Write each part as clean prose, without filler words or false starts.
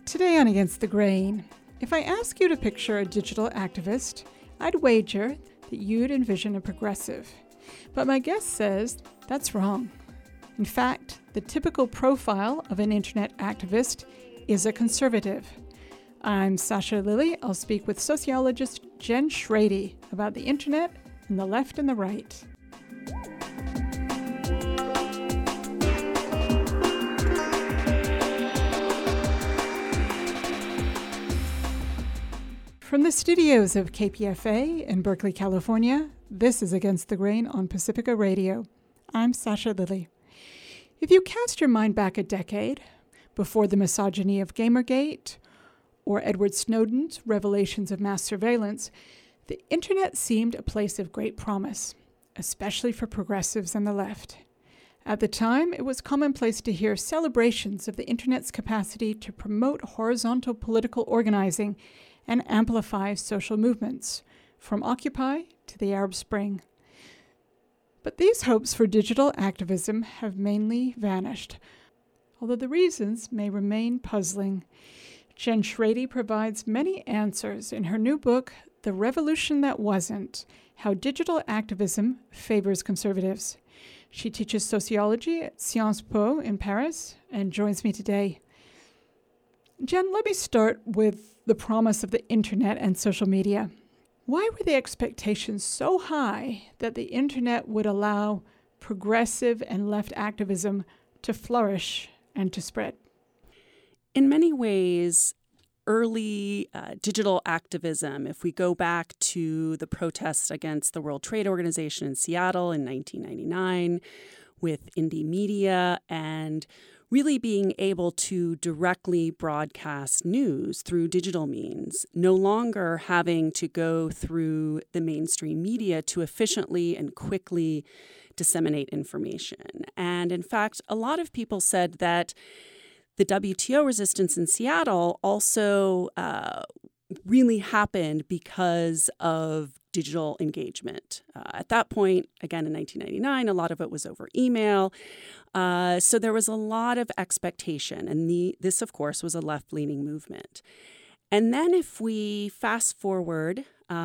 Today on Against the Grain, if I ask you to picture a digital activist, I'd wager that you'd envision a progressive. But my guest says that's wrong. In fact, the typical profile of an internet activist is a conservative. I'm Sasha Lilley. I'll speak with sociologist Jen Schrady about the internet and the left and the right. From the studios of KPFA in Berkeley, California, this is Against the Grain on Pacifica Radio. I'm Sasha Lilley. If you cast your mind back a decade, before the misogyny of Gamergate or Edward Snowden's revelations of mass surveillance, the internet seemed a place of great promise, especially for progressives and the left. At the time, it was commonplace to hear celebrations of the internet's capacity to promote horizontal political organizing and amplify social movements, from Occupy to the Arab Spring. But these hopes for digital activism have mainly vanished, although the reasons may remain puzzling. Jen Schrady provides many answers in her new book, The Revolution That Wasn't: How Digital Activism Favors Conservatives. She teaches sociology at Sciences Po in Paris and joins me today. Jen, let me start with the promise of the internet and social media. Why were the expectations so high that the internet would allow progressive and left activism to flourish and to spread? In many ways, early digital activism, if we go back to the protests against the World Trade Organization in Seattle in 1999 with indie media and really being able to directly broadcast news through digital means, no longer having to go through the mainstream media to efficiently and quickly disseminate information. And in fact, a lot of people said that the WTO resistance in Seattle also really happened because of digital engagement. At that point, again in 1999, a lot of it was over email. So there was a lot of expectation. And this, of course, was a left-leaning movement. And then if we fast forward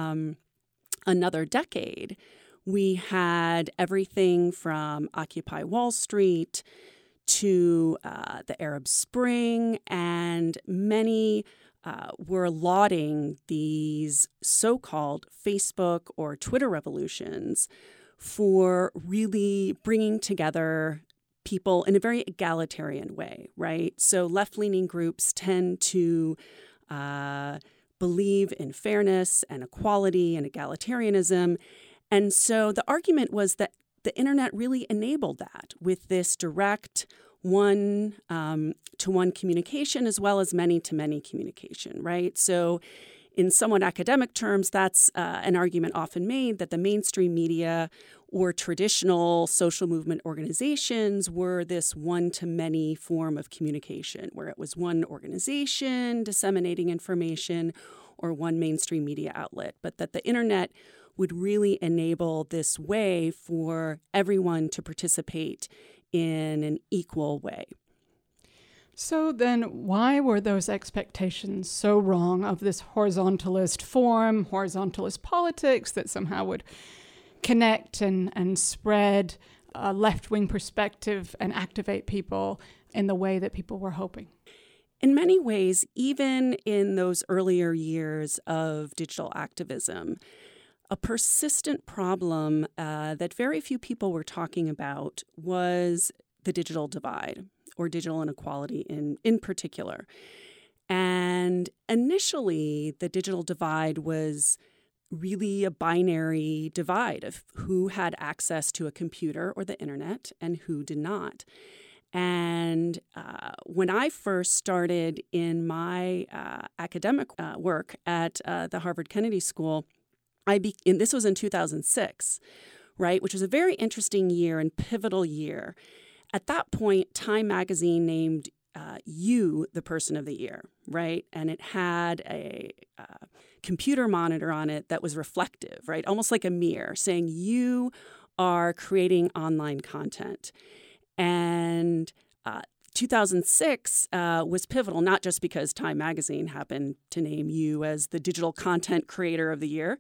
another decade, we had everything from Occupy Wall Street to the Arab Spring, and many were lauding these so-called Facebook or Twitter revolutions for really bringing together people in a very egalitarian way, right? So left-leaning groups tend to believe in fairness and equality and egalitarianism. And so the argument was that the internet really enabled that with this direct one-to-one communication as well as many-to-many communication, right? So in somewhat academic terms, that's an argument often made that the mainstream media or traditional social movement organizations were this one-to-many form of communication, where it was one organization disseminating information or one mainstream media outlet, but that the internet would really enable this way for everyone to participate in an equal way. So then why were those expectations so wrong of this horizontalist form, horizontalist politics that somehow would connect and spread a left-wing perspective and activate people in the way that people were hoping? In many ways, even in those earlier years of digital activism, a persistent problem that very few people were talking about was the digital divide, or digital inequality in particular. And initially, the digital divide was really a binary divide of who had access to a computer or the internet and who did not. And when I first started in my academic work at the Harvard Kennedy School, and this was in 2006, right, which was a very interesting year and pivotal year. At that point, Time magazine named you the person of the year, right? And it had a computer monitor on it that was reflective, right? Almost like a mirror saying you are creating online content. And 2006 was pivotal, not just because Time Magazine happened to name you as the digital content creator of the year,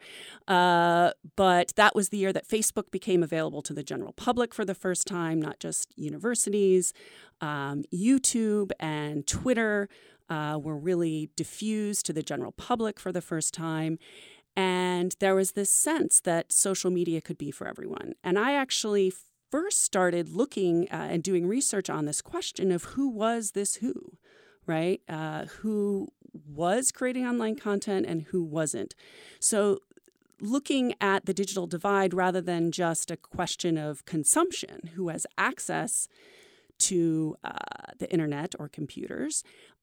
but that was the year that Facebook became available to the general public for the first time, not just universities. YouTube and Twitter were really diffused to the general public for the first time. And there was this sense that social media could be for everyone. And I actually first started looking and doing research on this question of who was this who, right? Who was creating online content and who wasn't. So looking at the digital divide rather than just a question of consumption, who has access to the internet or computers,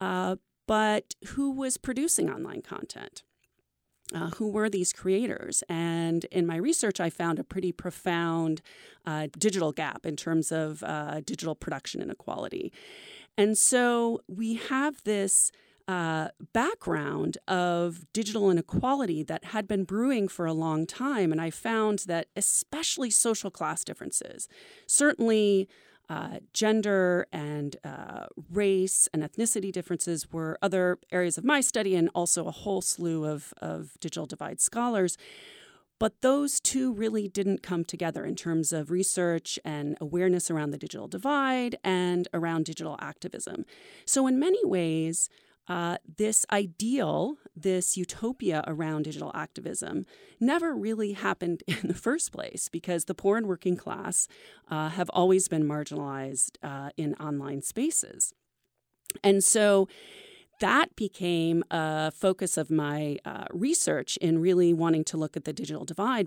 but who was producing online content. Who were these creators? And in my research, I found a pretty profound digital gap in terms of digital production inequality. And so we have this background of digital inequality that had been brewing for a long time. And I found that especially social class differences, certainly gender and race and ethnicity differences were other areas of my study, and also a whole slew of digital divide scholars. But those two really didn't come together in terms of research and awareness around the digital divide and around digital activism. So in many ways, this ideal, this utopia around digital activism never really happened in the first place, because the poor and working class have always been marginalized in online spaces. And so that became a focus of my research in really wanting to look at the digital divide,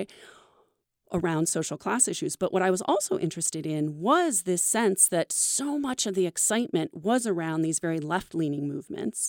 around social class issues. But what I was also interested in was this sense that so much of the excitement was around these very left-leaning movements.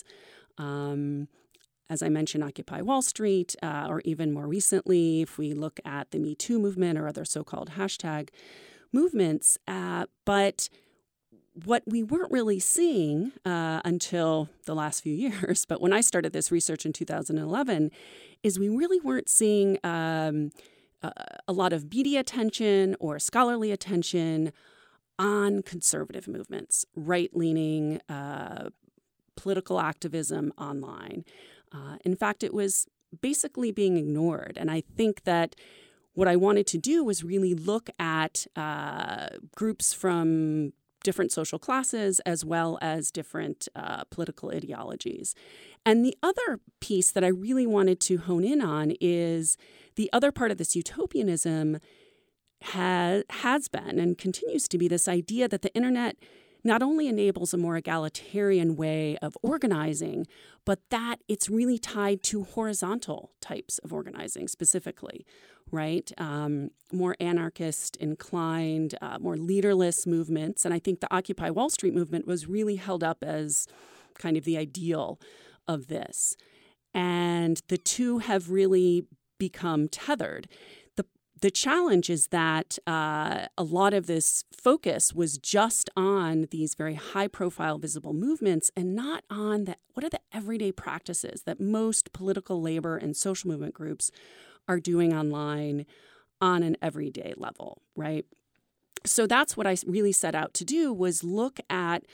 As I mentioned, Occupy Wall Street, or even more recently, if we look at the Me Too movement or other so-called hashtag movements. But what we weren't really seeing until the last few years, but when I started this research in 2011, is we really weren't seeing a lot of media attention or scholarly attention on conservative movements, right-leaning political activism online. In fact, it was basically being ignored. And I think that what I wanted to do was really look at groups from different social classes as well as different political ideologies. And the other piece that I really wanted to hone in on is the other part of this utopianism has been and continues to be this idea that the internet not only enables a more egalitarian way of organizing, but that it's really tied to horizontal types of organizing specifically, right? More anarchist inclined, more leaderless movements. And I think the Occupy Wall Street movement was really held up as kind of the ideal of this. And the two have really become tethered. The challenge is that a lot of this focus was just on these very high-profile visible movements and not on what are the everyday practices that most political labor and social movement groups are doing online on an everyday level, right? So that's what I really set out to do, was look at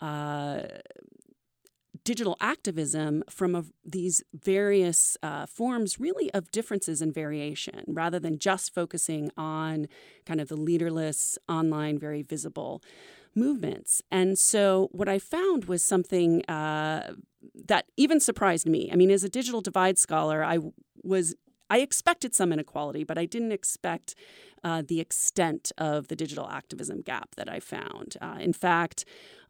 digital activism from these various forms really of differences and variation, rather than just focusing on kind of the leaderless, online, very visible movements. And so what I found was something that even surprised me. I mean, as a digital divide scholar, I expected some inequality, but I didn't expect the extent of the digital activism gap that I found. In fact,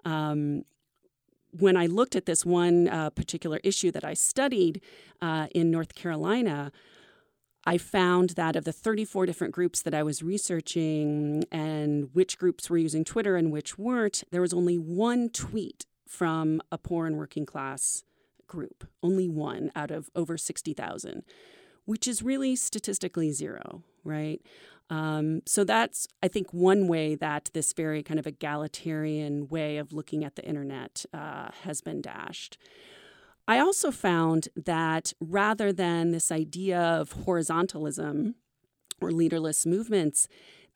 when I looked at this one particular issue that I studied in North Carolina, I found that of the 34 different groups that I was researching and which groups were using Twitter and which weren't, there was only one tweet from a poor and working class group, only one out of over 60,000, which is really statistically zero, right? So that's, I think, one way that this very kind of egalitarian way of looking at the internet has been dashed. I also found that rather than this idea of horizontalism or leaderless movements,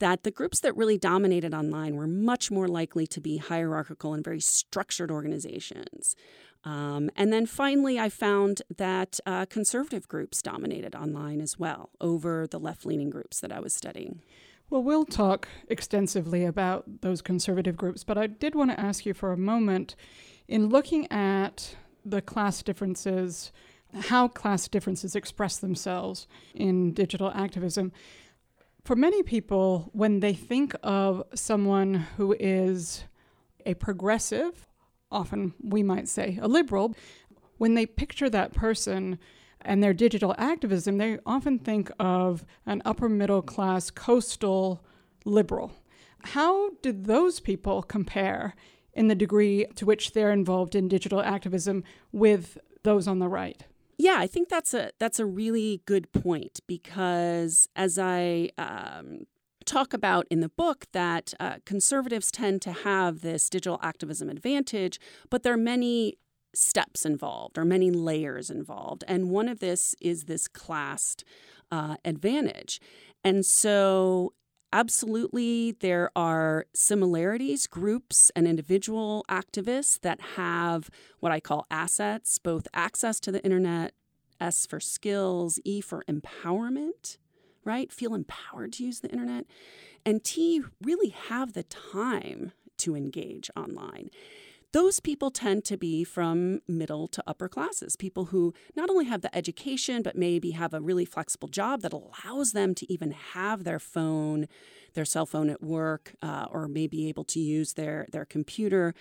that the groups that really dominated online were much more likely to be hierarchical and very structured organizations. And then finally, I found that conservative groups dominated online as well over the left-leaning groups that I was studying. Well, we'll talk extensively about those conservative groups, but I did want to ask you for a moment, in looking at the class differences, how class differences express themselves in digital activism. For many people, when they think of someone who is a progressive, often we might say a liberal, when they picture that person and their digital activism, they often think of an upper middle class coastal liberal. How did those people compare in the degree to which they're involved in digital activism with those on the right? Yeah, I think that's a really good point, because as I talk about in the book, that conservatives tend to have this digital activism advantage, but there are many steps involved or many layers involved. And one of this is this classed advantage. And so absolutely, there are similarities, groups and individual activists that have what I call assets, both access to the internet, S for skills, E for empowerment, right? Feel empowered to use the internet, and T, really have the time to engage online. Those people tend to be from middle to upper classes, people who not only have the education, but maybe have a really flexible job that allows them to even have their cell phone at work, or maybe able to use their computer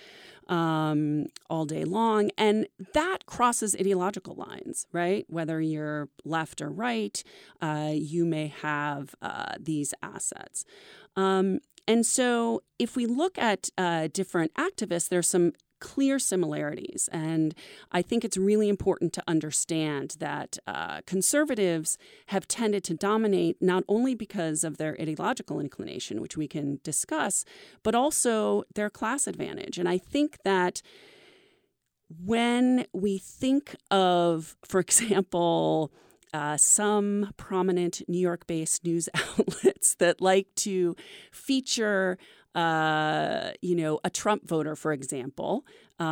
all day long. And that crosses ideological lines, right? Whether you're left or right, you may have these assets. And so if we look at different activists, there's some clear similarities. And I think it's really important to understand that conservatives have tended to dominate not only because of their ideological inclination, which we can discuss, but also their class advantage. And I think that when we think of, for example, some prominent New York-based news outlets that like to feature, a Trump voter, for example,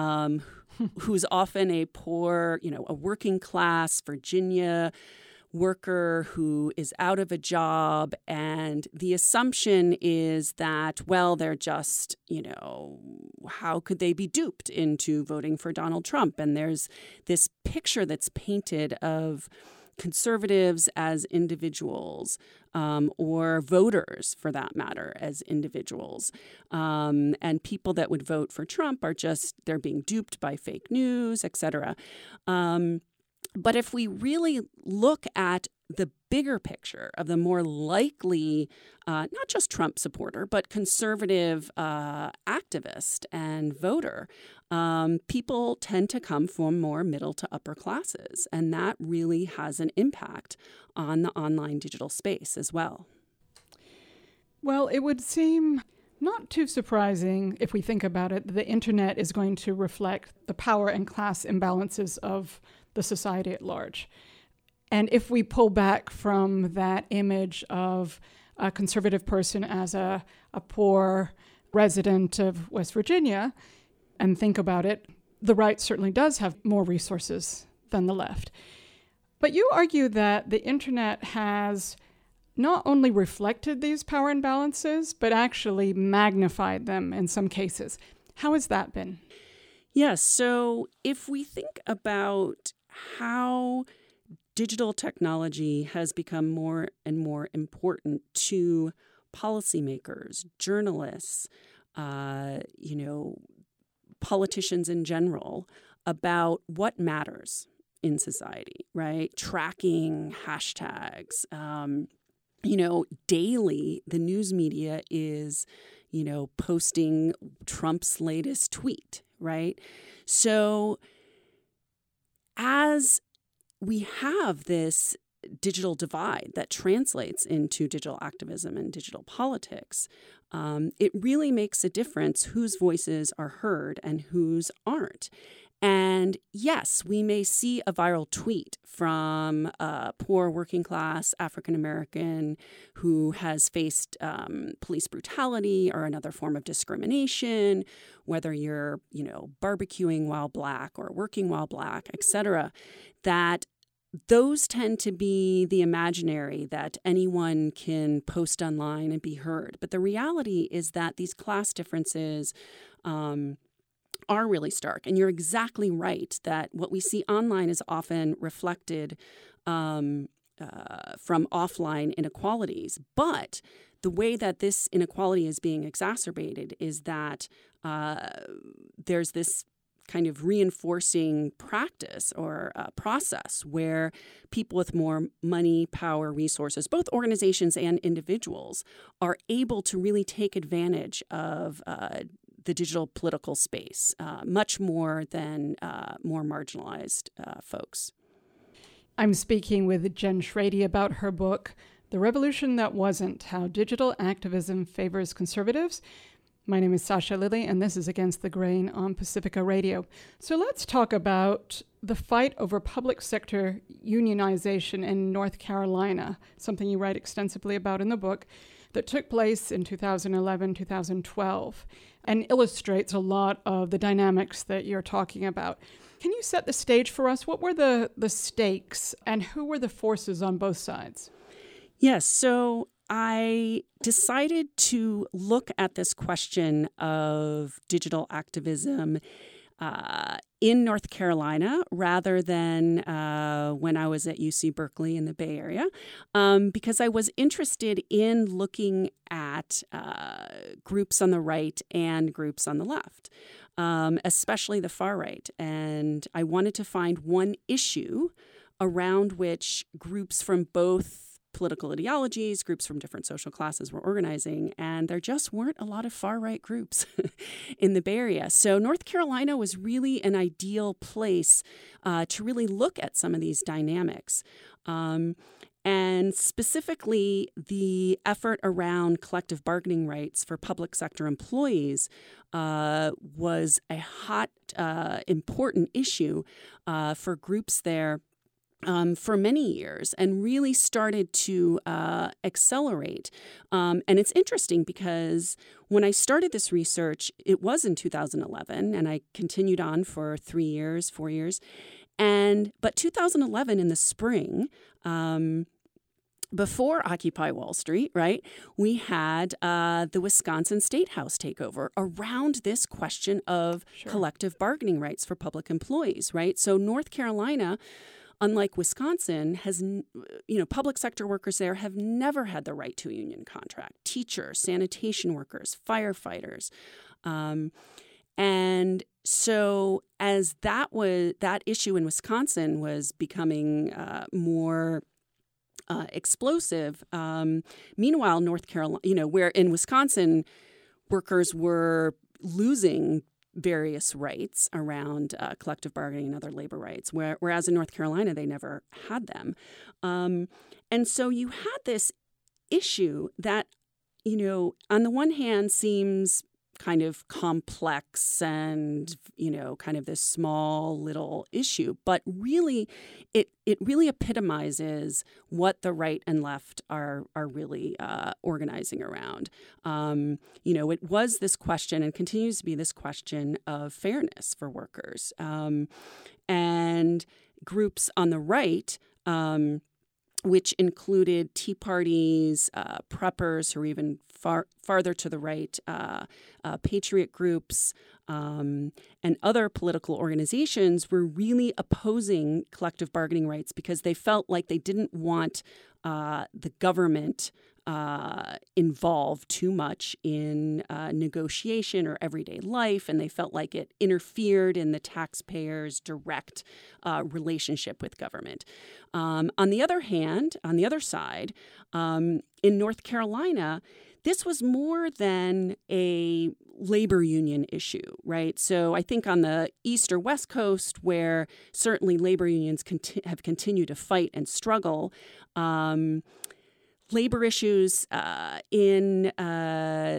who's often a poor, a working class Virginia worker who is out of a job. And the assumption is that, well, they're just, how could they be duped into voting for Donald Trump? And there's this picture that's painted of conservatives as individuals, or voters, for that matter, as individuals. And people that would vote for Trump they're being duped by fake news, et cetera. But if we really look at the bigger picture of the more likely, not just Trump supporter, but conservative activist and voter, people tend to come from more middle to upper classes. And that really has an impact on the online digital space as well. Well, it would seem not too surprising if we think about it, that the internet is going to reflect the power and class imbalances of the society at large. And if we pull back from that image of a conservative person as a poor resident of West Virginia and think about it, the right certainly does have more resources than the left. But you argue that the internet has not only reflected these power imbalances, but actually magnified them in some cases. How has that been? Yes. So if we think about how digital technology has become more and more important to policymakers, journalists, politicians in general, about what matters in society, right? Tracking hashtags. Daily, the news media is, posting Trump's latest tweet, right? So as we have this digital divide that translates into digital activism and digital politics, it really makes a difference whose voices are heard and whose aren't. And yes, we may see a viral tweet from a poor working class African American who has faced police brutality or another form of discrimination, whether you're, barbecuing while Black or working while Black, et cetera, that those tend to be the imaginary that anyone can post online and be heard. But the reality is that these class differences are really stark. And you're exactly right that what we see online is often reflected from offline inequalities. But the way that this inequality is being exacerbated is that there's this kind of reinforcing practice or process where people with more money, power, resources, both organizations and individuals, are able to really take advantage of the digital political space, much more than more marginalized folks. I'm speaking with Jen Schrady about her book, The Revolution That Wasn't: How Digital Activism Favors Conservatives. My name is Sasha Lilley, and this is Against the Grain on Pacifica Radio. So let's talk about the fight over public sector unionization in North Carolina, something you write extensively about in the book, that took place in 2011, 2012, and illustrates a lot of the dynamics that you're talking about. Can you set the stage for us? What were the stakes, and who were the forces on both sides? Yes, so I decided to look at this question of digital activism in North Carolina rather than when I was at UC Berkeley in the Bay Area, because I was interested in looking at groups on the right and groups on the left, especially the far right. And I wanted to find one issue around which groups from both political ideologies, groups from different social classes were organizing, and there just weren't a lot of far-right groups in the Bay Area. So North Carolina was really an ideal place to really look at some of these dynamics. And specifically, the effort around collective bargaining rights for public sector employees was a hot, important issue for groups there for many years, and really started to accelerate. And it's interesting because when I started this research, it was in 2011, and I continued on for 3 years, 4 years. But 2011 in the spring, before Occupy Wall Street, right, we had the Wisconsin State House takeover around this question of collective bargaining rights for public employees, right? So North Carolina, unlike Wisconsin, has, public sector workers there have never had the right to a union contract. Teachers, sanitation workers, firefighters. And so as that issue in Wisconsin was becoming more explosive, meanwhile, North Carolina, where in Wisconsin, workers were losing various rights around collective bargaining and other labor rights, whereas in North Carolina, they never had them. And so you had this issue that, on the one hand seems kind of complex and, kind of this small little issue, but really it really epitomizes what the right and left are really organizing around. It was this question and continues to be this question of fairness for workers. And groups on the right, which included Tea Parties, preppers who are even farther to the right, patriot groups, and other political organizations were really opposing collective bargaining rights because they felt like they didn't want the government involved too much in negotiation or everyday life, and they felt like it interfered in the taxpayers' direct relationship with government. On the other hand, on the other side, in North Carolina, this was more than a labor union issue, right? So I think on the East or West Coast, where certainly labor unions have continued to fight and struggle, labor issues in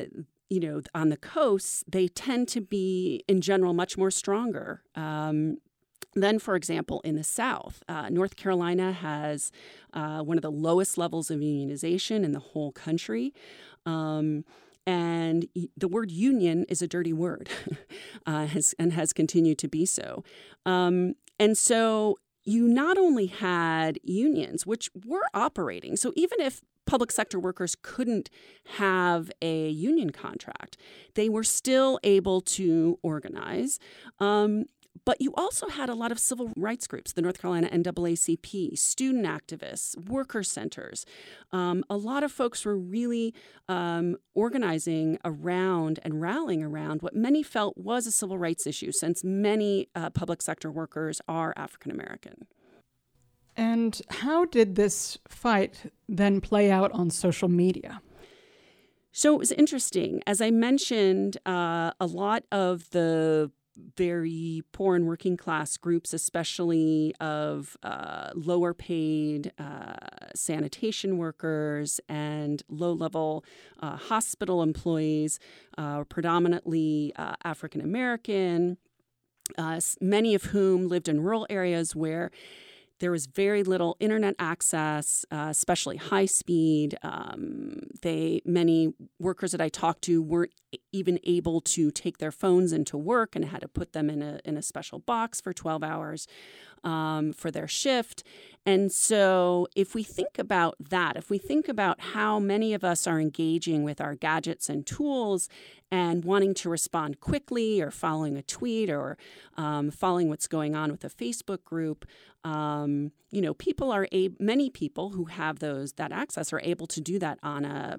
on the coasts, they tend to be, in general, much more stronger. Then, for example, in the South, North Carolina has one of the lowest levels of unionization in the whole country. And the word union is a dirty word has continued to be so. And so you not only had unions, which were operating. So even if public sector workers couldn't have a union contract, they were still able to organize. But you also had a lot of civil rights groups, the North Carolina NAACP, student activists, worker centers. A lot of folks were really organizing around and rallying around what many felt was a civil rights issue, since many public sector workers are African American. And how did this fight then play out on social media? So it was interesting. As I mentioned, a lot of the very poor and working class groups, especially of lower paid sanitation workers and low-level hospital employees, predominantly African American, many of whom lived in rural areas where there was very little internet access, especially high speed. Many workers that I talked to weren't even able to take their phones into work and had to put them in a special box for 12 hours for their shift. And so if we think about that, if we think about how many of us are engaging with our gadgets and tools and wanting to respond quickly or following a tweet or following what's going on with a Facebook group, many people who have that access are able to do that on a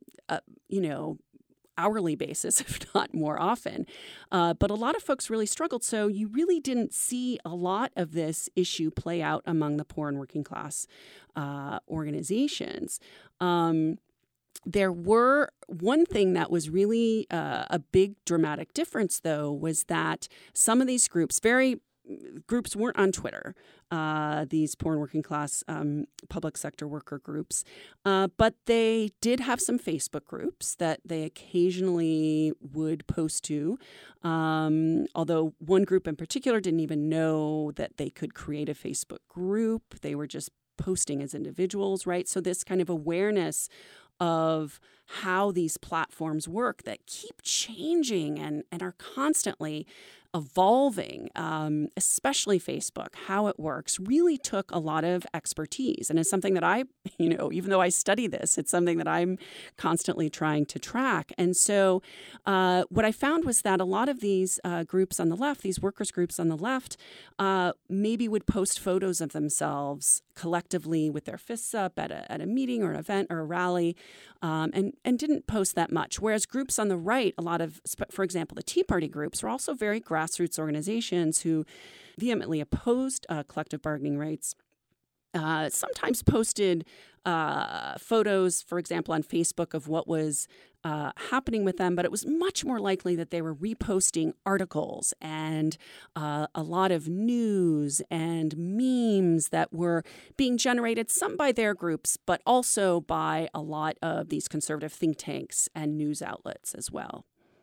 hourly basis, if not more often. But a lot of folks really struggled. So you really didn't see a lot of this issue play out among the poor and working class organizations. There were one thing that was really a big dramatic difference, though, was that some of these groups weren't on Twitter, these poor and working class public sector worker groups, but they did have some Facebook groups that they occasionally would post to, although one group in particular didn't even know that they could create a Facebook group. They were just posting as individuals, right? So this kind of awareness of how these platforms work that keep changing and are constantly evolving, especially Facebook, how it works, really took a lot of expertise. And it's something that I, even though I study this, it's something that I'm constantly trying to track. And so what I found was that a lot of these groups on the left, these workers groups on the left, maybe would post photos of themselves collectively with their fists up at a meeting or an event or a rally, and didn't post that much. Whereas groups on the right, a lot of, for example, the Tea Party groups, were also very grassroots organizations who vehemently opposed collective bargaining rights. Sometimes posted photos, for example, on Facebook of what was happening with them, but it was much more likely that they were reposting articles and a lot of news and memes that were being generated, some by their groups, but also by a lot of these conservative think tanks and news outlets as well.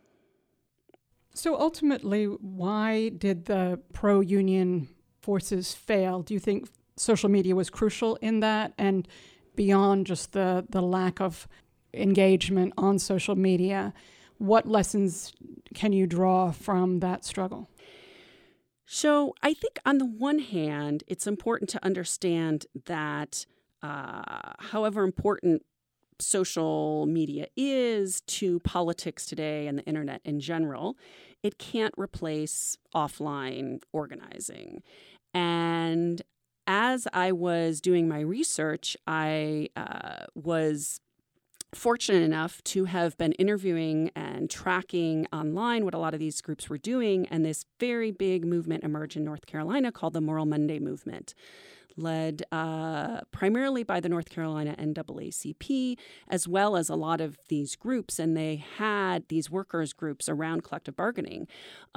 So ultimately, why did the pro-union forces fail? Do you think social media was crucial in that? And beyond just the lack of engagement on social media, what lessons can you draw from that struggle? So I think on the one hand, it's important to understand that however important social media is to politics today and the internet in general, it can't replace offline organizing. And as I was doing my research, I was fortunate enough to have been interviewing and tracking online what a lot of these groups were doing. And this very big movement emerged in North Carolina called the Moral Monday Movement, led primarily by the North Carolina NAACP, as well as a lot of these groups. And they had these workers' groups around collective bargaining.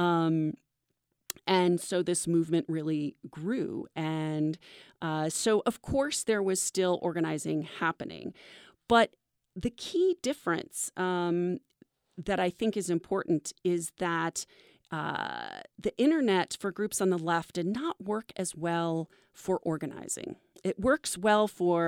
And so this movement really grew. And so, of course, there was still organizing happening. But the key difference, that I think is important is that the internet for groups on the left did not work as well for organizing. It works well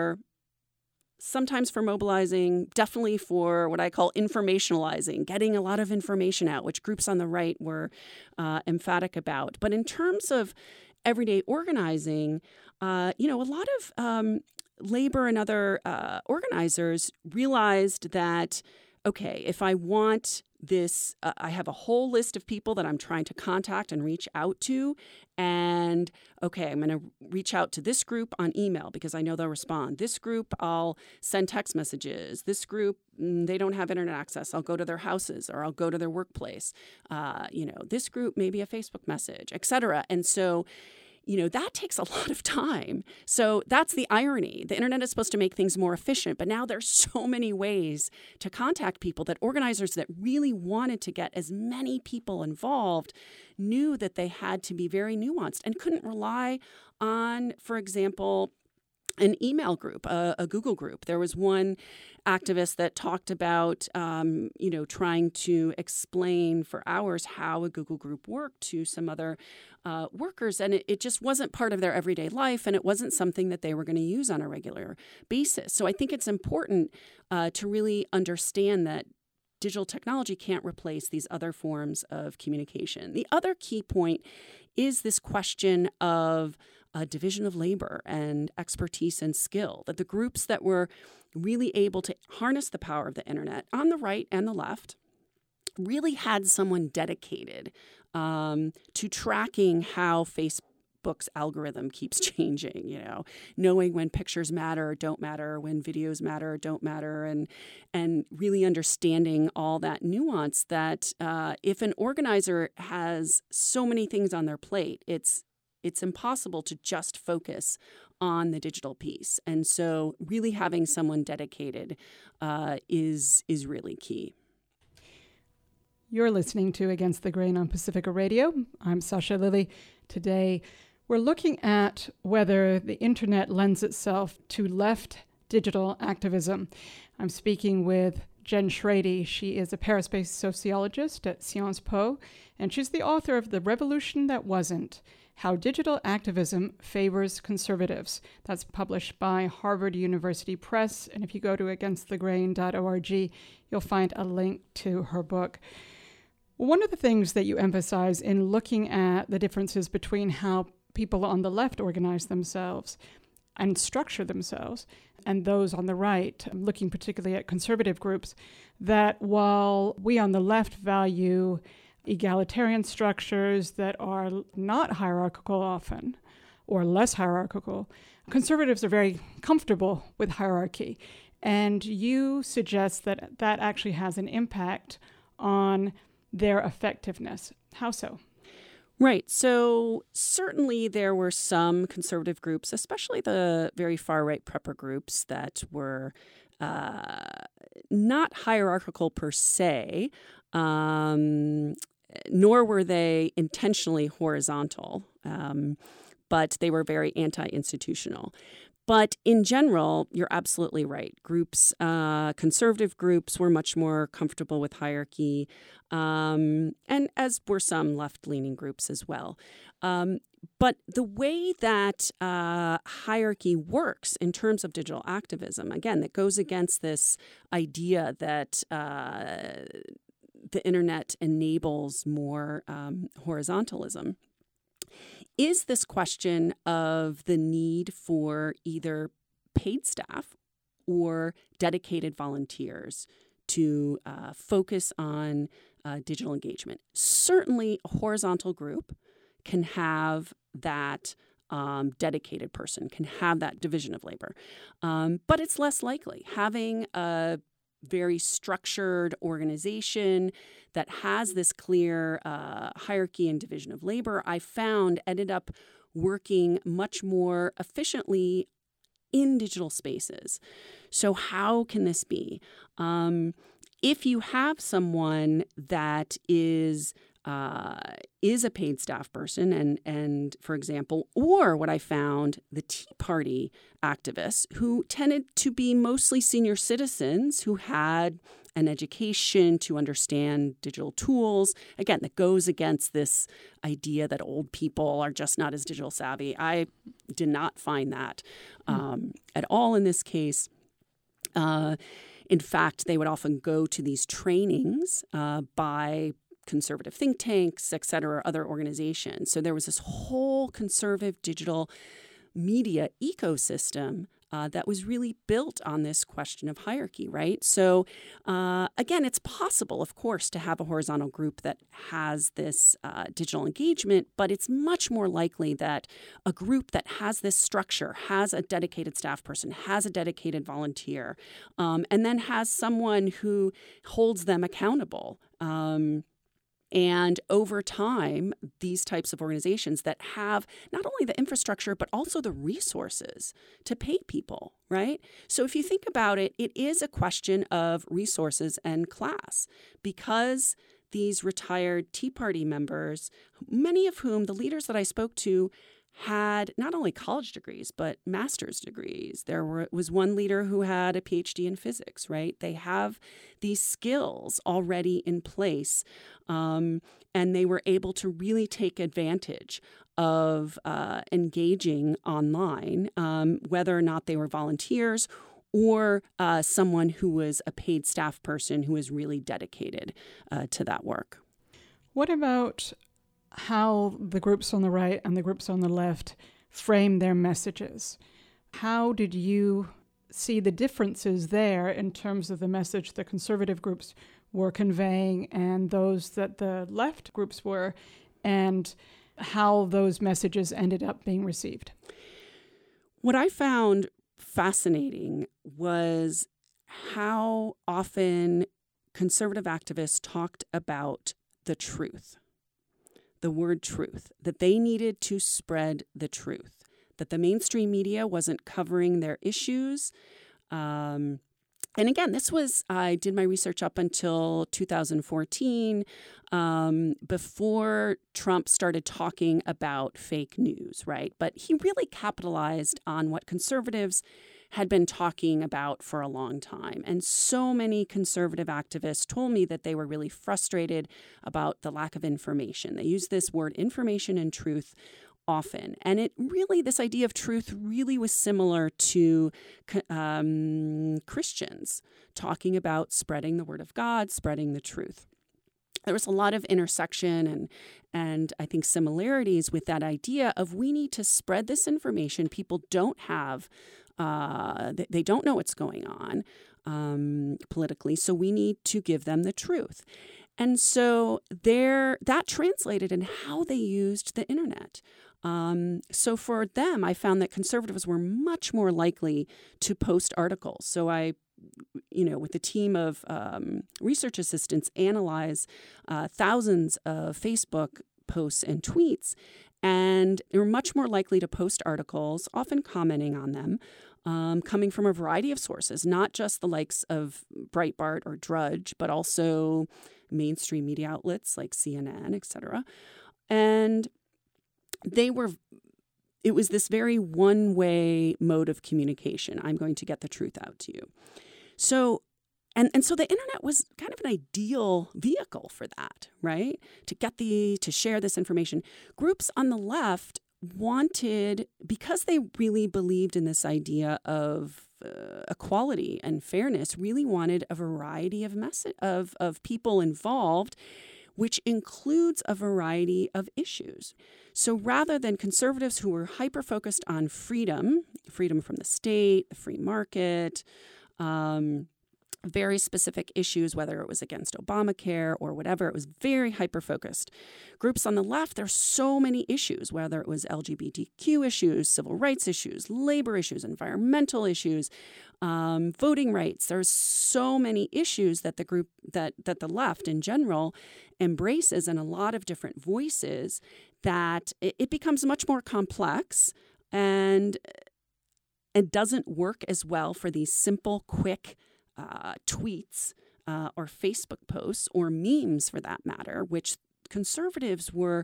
sometimes for mobilizing, definitely for what I call informationalizing, getting a lot of information out, which groups on the right were emphatic about. But in terms of everyday organizing, a lot of labor and other organizers realized that, okay, if I want this, I have a whole list of people that I'm trying to contact and reach out to. And okay, I'm going to reach out to this group on email because I know they'll respond. This group, I'll send text messages. This group, they don't have internet access. I'll go to their houses or I'll go to their workplace. This group, maybe a Facebook message, et cetera. And so, that takes a lot of time. So that's the irony. The internet is supposed to make things more efficient, but now there's so many ways to contact people that organizers that really wanted to get as many people involved knew that they had to be very nuanced and couldn't rely on, for example, an email group, a Google group. There was one activist that talked about, trying to explain for hours how a Google group worked to some other workers. And it just wasn't part of their everyday life. And it wasn't something that they were going to use on a regular basis. So I think it's important to really understand that digital technology can't replace these other forms of communication. The other key point is this question of a division of labor and expertise and skill, that the groups that were really able to harness the power of the internet on the right and the left really had someone dedicated to tracking how Facebook's algorithm keeps changing, knowing when pictures matter or don't matter, when videos matter or don't matter, and really understanding all that nuance that if an organizer has so many things on their plate, it's impossible to just focus on the digital piece. And so really having someone dedicated is really key. You're listening to Against the Grain on Pacifica Radio. I'm Sasha Lilley. Today, we're looking at whether the internet lends itself to left digital activism. I'm speaking with Jen Schrady. She is a Paris-based sociologist at Sciences Po, and she's the author of The Revolution That Wasn't: How Digital Activism Favors Conservatives. That's published by Harvard University Press. And if you go to againstthegrain.org, you'll find a link to her book. One of the things that you emphasize in looking at the differences between how people on the left organize themselves and structure themselves and those on the right, looking particularly at conservative groups, that while we on the left value egalitarian structures that are not hierarchical often or less hierarchical, conservatives are very comfortable with hierarchy. And you suggest that that actually has an impact on their effectiveness. How so? Right. So certainly there were some conservative groups, especially the very far-right prepper groups, that were not hierarchical per se, nor were they intentionally horizontal, but they were very anti-institutional. But in general, you're absolutely right. Groups, conservative groups, were much more comfortable with hierarchy, and as were some left-leaning groups as well. But the way that hierarchy works in terms of digital activism, again, that goes against this idea that the internet enables more horizontalism, is this question of the need for either paid staff or dedicated volunteers to focus on digital engagement. Certainly, a horizontal group can have that dedicated person, can have that division of labor, but it's less likely. Having a very structured organization that has this clear hierarchy and division of labor, I found ended up working much more efficiently in digital spaces. So how can this be? If you have someone that is a paid staff person and for example, or what I found, the Tea Party activists who tended to be mostly senior citizens who had an education to understand digital tools. Again, that goes against this idea that old people are just not as digital savvy. I did not find that at all in this case. In fact, they would often go to these trainings by conservative think tanks, et cetera, other organizations. So there was this whole conservative digital media ecosystem that was really built on this question of hierarchy, right? So again, it's possible, of course, to have a horizontal group that has this digital engagement, but it's much more likely that a group that has this structure, has a dedicated staff person, has a dedicated volunteer, and then has someone who holds them accountable. And over time, these types of organizations that have not only the infrastructure, but also the resources to pay people, right? So if you think about it, it is a question of resources and class, because these retired Tea Party members, many of whom, the leaders that I spoke to, had not only college degrees, but master's degrees. There was one leader who had a PhD in physics, right? They have these skills already in place, and they were able to really take advantage of engaging online, whether or not they were volunteers or someone who was a paid staff person who was really dedicated to that work. What about how the groups on the right and the groups on the left frame their messages? How did you see the differences there in terms of the message the conservative groups were conveying and those that the left groups were, and how those messages ended up being received? What I found fascinating was how often conservative activists talked about the truth. The word truth, that they needed to spread the truth, that the mainstream media wasn't covering their issues. And again, I did my research up until 2014, before Trump started talking about fake news, right? But he really capitalized on what conservatives had been talking about for a long time. And so many conservative activists told me that they were really frustrated about the lack of information. They use this word information and truth often. And this idea of truth really was similar to Christians talking about spreading the word of God, spreading the truth. There was a lot of intersection and I think similarities with that idea of we need to spread this information. People don't have they don't know what's going on politically, so we need to give them the truth. And so that translated in how they used the internet. So for them, I found that conservatives were much more likely to post articles. So I, with a team of research assistants, analyze thousands of Facebook posts and tweets, and they were much more likely to post articles, often commenting on them, coming from a variety of sources, not just the likes of Breitbart or Drudge, but also mainstream media outlets like CNN, et cetera. And it was this very one-way mode of communication. I'm going to get the truth out to you. So, and so the internet was kind of an ideal vehicle for that, right? To share this information. Groups on the left wanted, because they really believed in this idea of equality and fairness, really wanted a variety of people involved, which includes a variety of issues. So rather than conservatives who were hyper-focused on freedom from the state, the free market, very specific issues, whether it was against Obamacare or whatever, it was very hyper-focused. Groups on the left, there's so many issues, whether it was LGBTQ issues, civil rights issues, labor issues, environmental issues, voting rights. There's so many issues that the group, that the left in general embraces, and a lot of different voices, that it becomes much more complex and it doesn't work as well for these simple, quick tweets or Facebook posts or memes for that matter, which conservatives were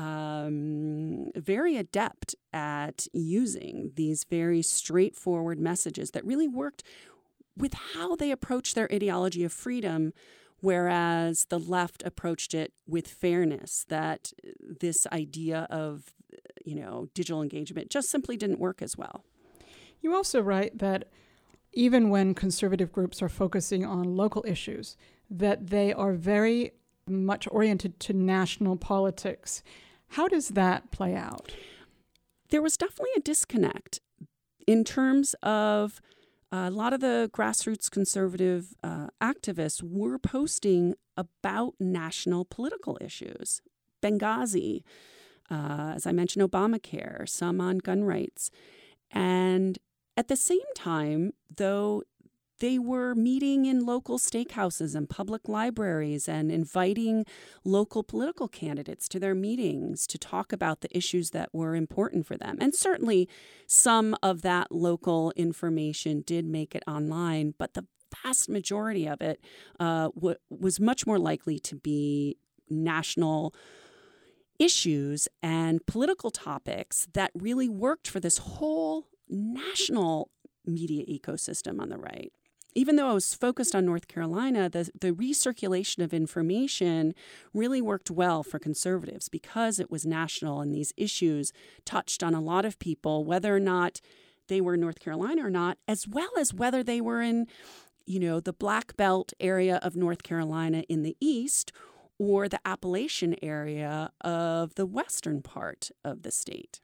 very adept at using, these very straightforward messages that really worked with how they approach their ideology of freedom, whereas the left approached it with fairness, that this idea of, digital engagement just simply didn't work as well. You also write that even when conservative groups are focusing on local issues, that they are very much oriented to national politics. How does that play out? There was definitely a disconnect in terms of a lot of the grassroots conservative activists were posting about national political issues. Benghazi, as I mentioned, Obamacare, some on gun rights. And at the same time, though, they were meeting in local steakhouses and public libraries and inviting local political candidates to their meetings to talk about the issues that were important for them. And certainly some of that local information did make it online, but the vast majority of it was much more likely to be national issues and political topics that really worked for this whole national media ecosystem on the right. Even though I was focused on North Carolina, the recirculation of information really worked well for conservatives because it was national and these issues touched on a lot of people, whether or not they were in North Carolina or not, as well as whether they were in, the Black Belt area of North Carolina in the east or the Appalachian area of the western part of the state.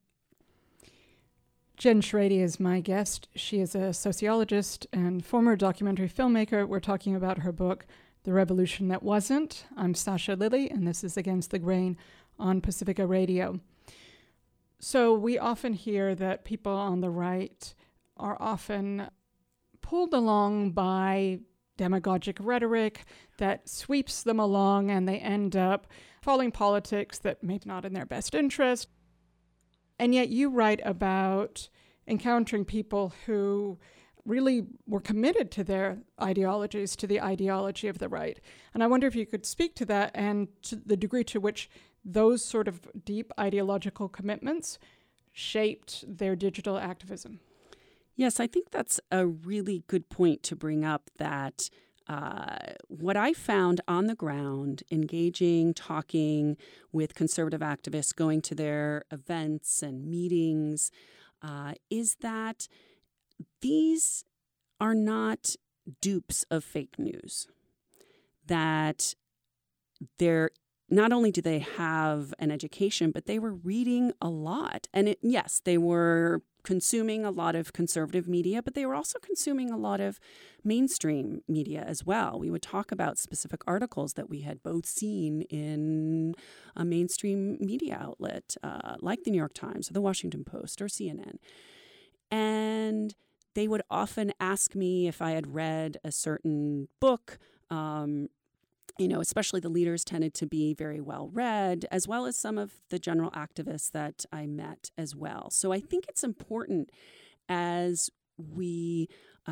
Jen Schrader is my guest. She is a sociologist and former documentary filmmaker. We're talking about her book, The Revolution That Wasn't. I'm Sasha Lilley, and this is Against the Grain on Pacifica Radio. So we often hear that people on the right are often pulled along by demagogic rhetoric that sweeps them along, and they end up following politics that may be not in their best interest. And yet you write about encountering people who really were committed to their ideologies, to the ideology of the right. And I wonder if you could speak to that and to the degree to which those sort of deep ideological commitments shaped their digital activism. Yes, I think that's a really good point to bring up, that what I found on the ground, engaging, talking with conservative activists, going to their events and meetings, is that these are not dupes of fake news. That they're not only do they have an education, but they were reading a lot. And yes, they were consuming a lot of conservative media, but they were also consuming a lot of mainstream media as well. We would talk about specific articles that we had both seen in a mainstream media outlet, like the New York Times or the Washington Post or CNN. And they would often ask me if I had read a certain book. Especially the leaders tended to be very well read, as well as some of the general activists that I met as well. So I think it's important as we,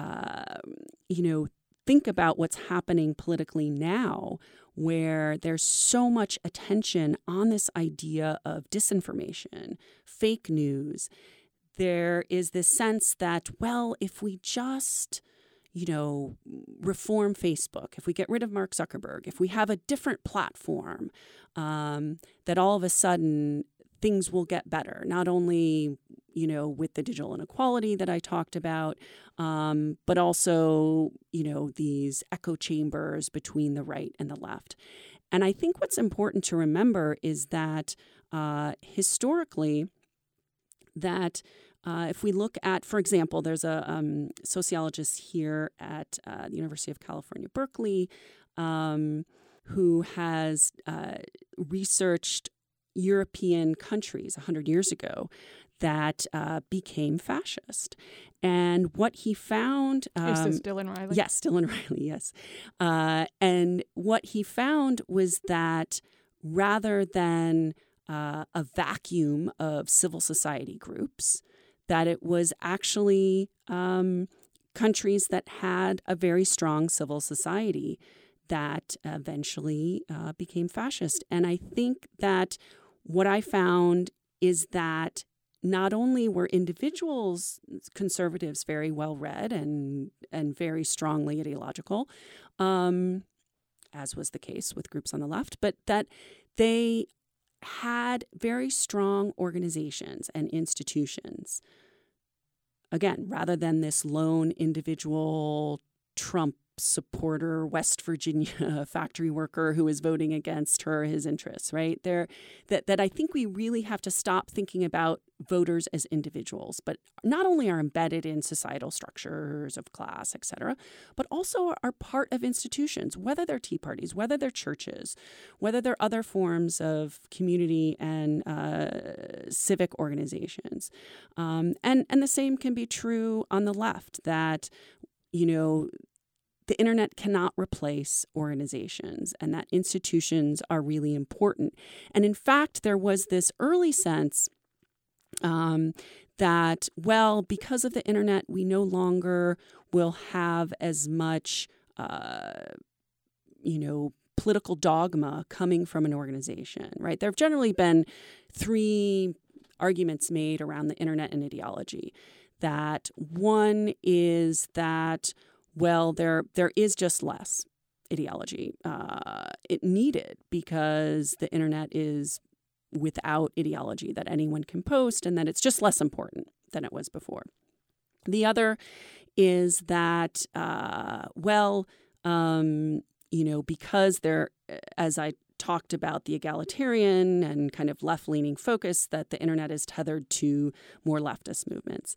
think about what's happening politically now, where there's so much attention on this idea of disinformation, fake news. There is this sense that, well, if we just reform Facebook, if we get rid of Mark Zuckerberg, if we have a different platform, that all of a sudden things will get better, not only, with the digital inequality that I talked about, but also, these echo chambers between the right and the left. And I think what's important to remember is that historically, that if we look at, for example, there's a sociologist here at the University of California, Berkeley, who has researched European countries 100 years ago that became fascist. And what he found... is this Dylan Riley? Yes, Dylan Riley, yes. And what he found was that rather than a vacuum of civil society groups, that it was actually countries that had a very strong civil society that eventually became fascist. And I think that what I found is that not only were individuals, conservatives, very well read and very strongly ideological, as was the case with groups on the left, but that they had very strong organizations and institutions. Again, rather than this lone individual Trump supporter, West Virginia factory worker who is voting against his interests, right? That I think we really have to stop thinking about voters as individuals, but not only are embedded in societal structures of class, et cetera, but also are part of institutions, whether they're tea parties, whether they're churches, whether they're other forms of community and civic organizations. And the same can be true on the left, that, the internet cannot replace organizations, and that institutions are really important. And in fact, there was this early sense that, because of the internet, we no longer will have as much, political dogma coming from an organization, right? There have generally been three arguments made around the internet and ideology. That one is that, there is just less ideology it needed because the internet is without ideology that anyone can post, and that it's just less important than it was before. The other is that, because there, as I talked about, the egalitarian and kind of left-leaning focus, that the internet is tethered to more leftist movements.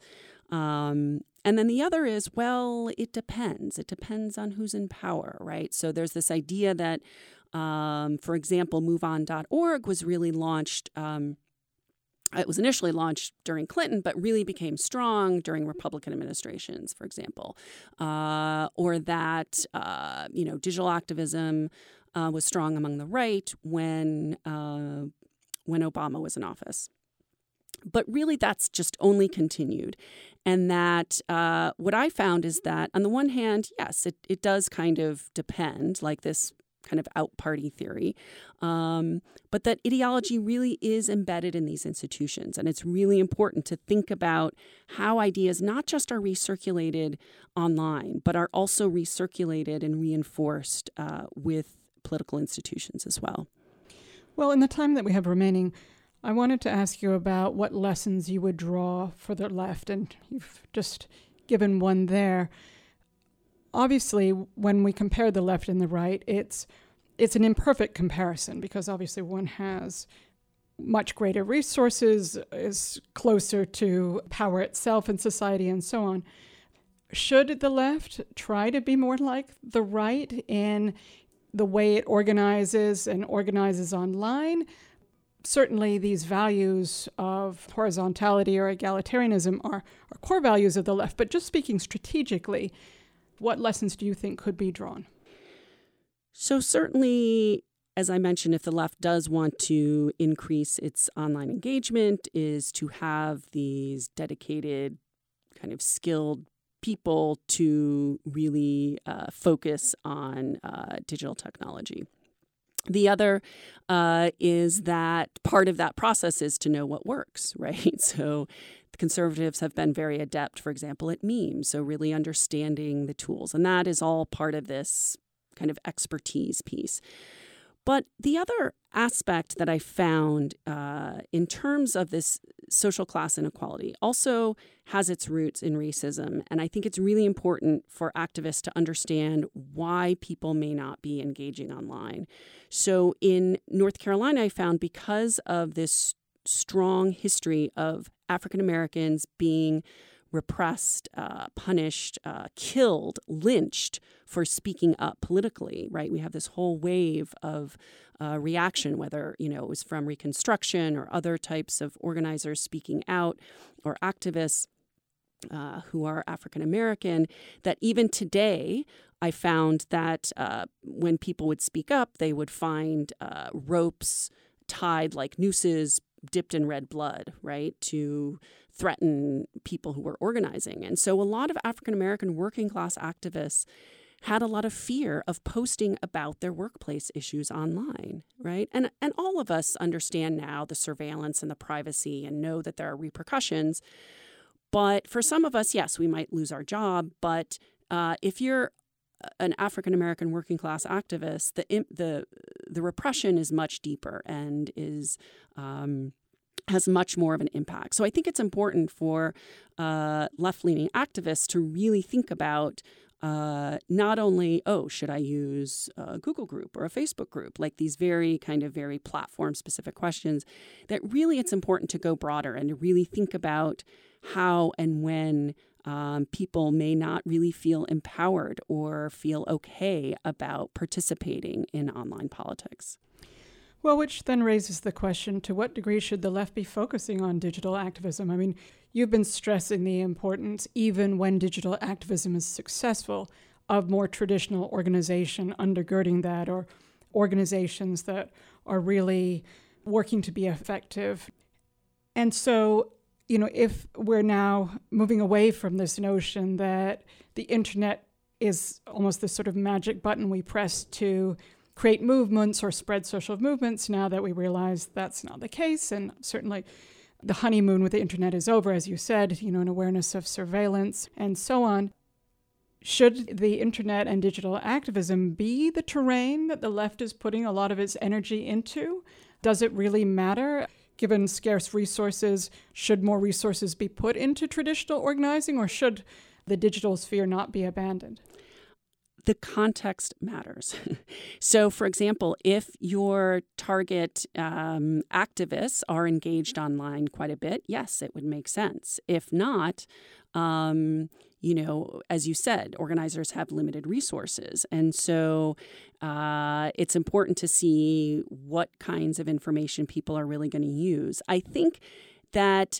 And then the other is, it depends. It depends on who's in power, right? So there's this idea that, for example, MoveOn.org was really launched. It was initially launched during Clinton, but really became strong during Republican administrations, for example. Or that, digital activism was strong among the right when Obama was in office. But really, that's just only continued. And that what I found is that, on the one hand, yes, it does kind of depend, like this kind of out-party theory, but that ideology really is embedded in these institutions. And it's really important to think about how ideas not just are recirculated online, but are also recirculated and reinforced with political institutions as well. Well, in the time that we have remaining, I wanted to ask you about what lessons you would draw for the left, and you've just given one there. Obviously, when we compare the left and the right, it's an imperfect comparison because obviously one has much greater resources, is closer to power itself in society, and so on. Should the left try to be more like the right in the way it organizes online? Certainly, these values of horizontality or egalitarianism are core values of the left. But just speaking strategically, what lessons do you think could be drawn? So certainly, as I mentioned, if the left does want to increase its online engagement, is to have these dedicated, kind of skilled people to really focus on digital technology. The other is that part of that process is to know what works, right? So the conservatives have been very adept, for example, at memes, so really understanding the tools. And that is all part of this kind of expertise piece. But the other aspect that I found in terms of this social class inequality also has its roots in racism. And I think it's really important for activists to understand why people may not be engaging online. So in North Carolina, I found because of this strong history of African Americans being repressed, punished, killed, lynched for speaking up politically, right? We have this whole wave of reaction, whether, it was from Reconstruction or other types of organizers speaking out or activists who are African American, that even today, I found that when people would speak up, they would find ropes tied like nooses dipped in red blood, right, to threaten people who were organizing. And so a lot of African American working class activists had a lot of fear of posting about their workplace issues online, right? And all of us understand now the surveillance and the privacy and know that there are repercussions. But for some of us, yes, we might lose our job. But if you're an African-American working class activist, the repression is much deeper and is has much more of an impact. So I think it's important for left-leaning activists to really think about not only, should I use a Google group or a Facebook group, like these very platform-specific questions, that really it's important to go broader and to really think about how and when people may not really feel empowered or feel okay about participating in online politics. Well, which then raises the question, to what degree should the left be focusing on digital activism? I mean, you've been stressing the importance, even when digital activism is successful, of more traditional organization undergirding that, or organizations that are really working to be effective. And so, if we're now moving away from this notion that the internet is almost this sort of magic button we press to create movements or spread social movements, now that we realize that's not the case, and certainly the honeymoon with the internet is over, as you said, an awareness of surveillance and so on. Should the internet and digital activism be the terrain that the left is putting a lot of its energy into? Does it really matter? Given scarce resources, should more resources be put into traditional organizing, or should the digital sphere not be abandoned? The context matters. So, for example, if your target activists are engaged online quite a bit, yes, it would make sense. If not, as you said, organizers have limited resources. And so it's important to see what kinds of information people are really going to use. I think that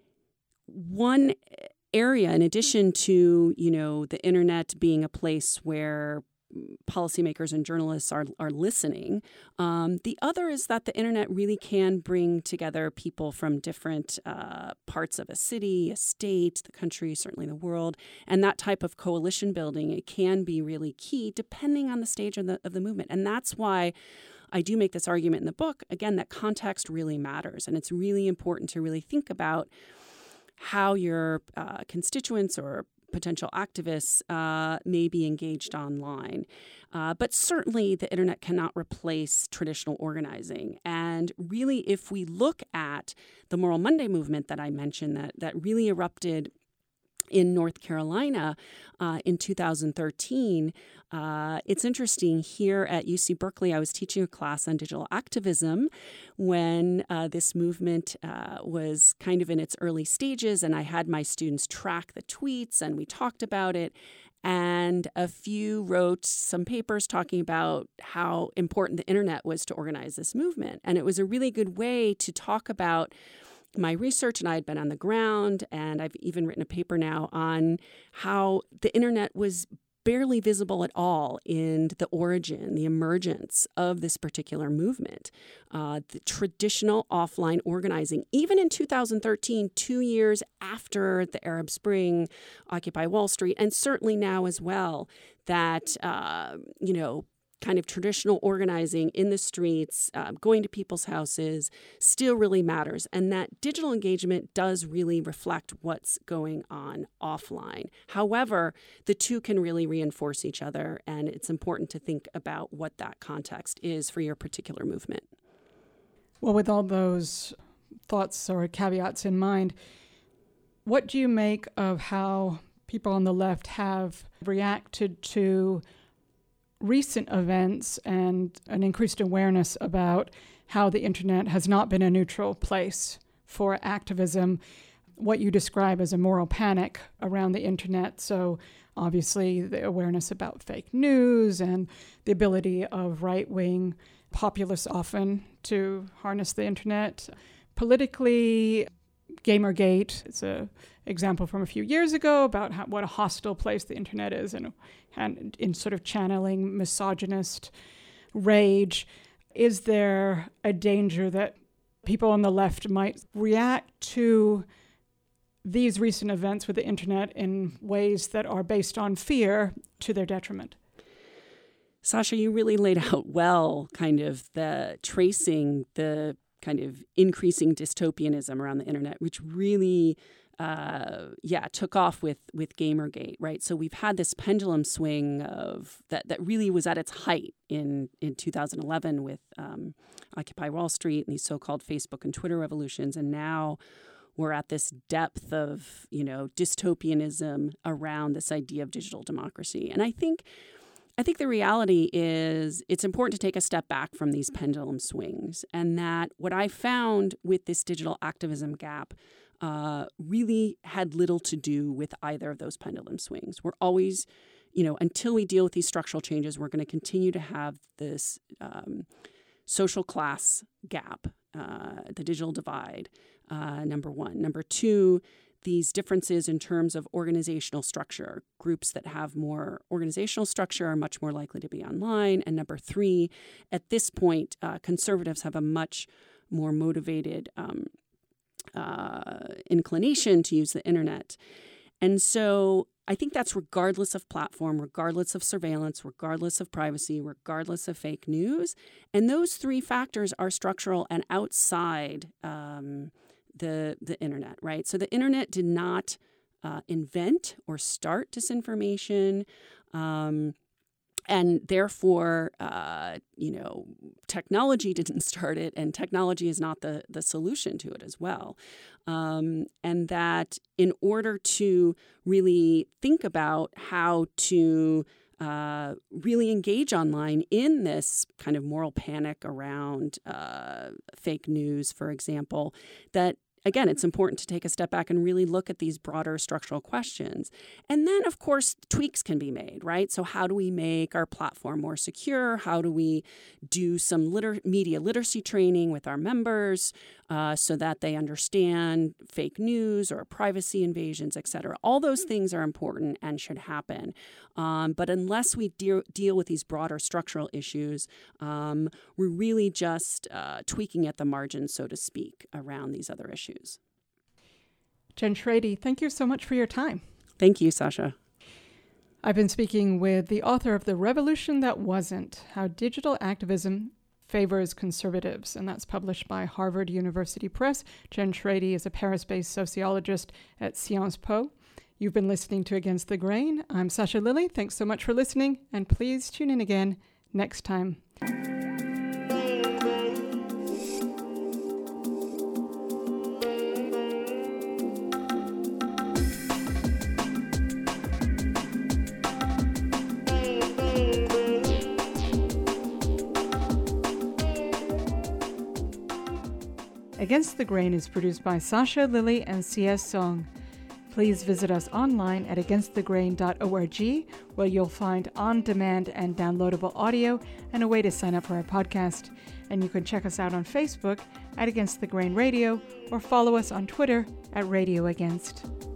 one area, in addition to, the internet being a place where policymakers and journalists are listening, the other is that the internet really can bring together people from different parts of a city, a state, the country, certainly the world. And that type of coalition building, it can be really key depending on the stage of the movement. And that's why I do make this argument in the book, again, that context really matters. And it's really important to really think about how your constituents or potential activists may be engaged online. But certainly the internet cannot replace traditional organizing. And really, if we look at the Moral Monday movement that I mentioned, that really erupted in North Carolina in 2013, it's interesting. Here at UC Berkeley, I was teaching a class on digital activism when this movement was kind of in its early stages, and I had my students track the tweets, and we talked about it. And a few wrote some papers talking about how important the internet was to organize this movement. And it was a really good way to talk about my research, and I had been on the ground, and I've even written a paper now on how the internet was barely visible at all in the origin, the emergence of this particular movement. The traditional offline organizing, even in 2013, 2 years after the Arab Spring, Occupy Wall Street, and certainly now as well, that, kind of traditional organizing in the streets, going to people's houses, still really matters. And that digital engagement does really reflect what's going on offline. However, the two can really reinforce each other, and it's important to think about what that context is for your particular movement. Well, with all those thoughts or caveats in mind, what do you make of how people on the left have reacted to recent events and an increased awareness about how the internet has not been a neutral place for activism, what you describe as a moral panic around the internet? So obviously the awareness about fake news and the ability of right-wing populists often to harness the internet. Politically, Gamergate, it's an example from a few years ago about what a hostile place the internet is, and in sort of channeling misogynist rage. Is there a danger that people on the left might react to these recent events with the internet in ways that are based on fear to their detriment? Sasha, you really laid out well kind of the tracing the kind of increasing dystopianism around the internet, which really took off with Gamergate, right? So we've had this pendulum swing of that really was at its height in 2011 with Occupy Wall Street and these so-called Facebook and Twitter revolutions, and now we're at this depth of dystopianism around this idea of digital democracy. And I think the reality is it's important to take a step back from these pendulum swings, and that what I found with this digital activism gap really had little to do with either of those pendulum swings. We're always, until we deal with these structural changes, we're going to continue to have this social class gap, the digital divide, number one. Number two, these differences in terms of organizational structure. Groups that have more organizational structure are much more likely to be online. And number three, at this point, conservatives have a much more motivated inclination to use the internet. And so I think that's regardless of platform, regardless of surveillance, regardless of privacy, regardless of fake news. And those three factors are structural and outside the internet, right? So the internet did not invent or start disinformation. And therefore, technology didn't start it, and technology is not the solution to it as well. And that in order to really think about how to really engage online in this kind of moral panic around fake news, for example, that again, it's important to take a step back and really look at these broader structural questions. And then, of course, tweaks can be made, right? So how do we make our platform more secure? How do we do some media literacy training with our members so that they understand fake news or privacy invasions, et cetera? All those things are important and should happen. But unless we deal with these broader structural issues, we're really just tweaking at the margins, so to speak, around these other issues. Jen Schradie, thank you so much for your time. Thank you, Sasha. I've been speaking with the author of The Revolution That Wasn't, How Digital Activism Favors Conservatives, and that's published by Harvard University Press. Jen Schradie is a Paris-based sociologist at Sciences Po. You've been listening to Against the Grain. I'm Sasha Lilley. Thanks so much for listening, and please tune in again next time. Against the Grain is produced by Sasha Lilley and CS Song. Please visit us online at againstthegrain.org, where you'll find on-demand and downloadable audio and a way to sign up for our podcast. And you can check us out on Facebook at Against the Grain Radio or follow us on Twitter at Radio Against.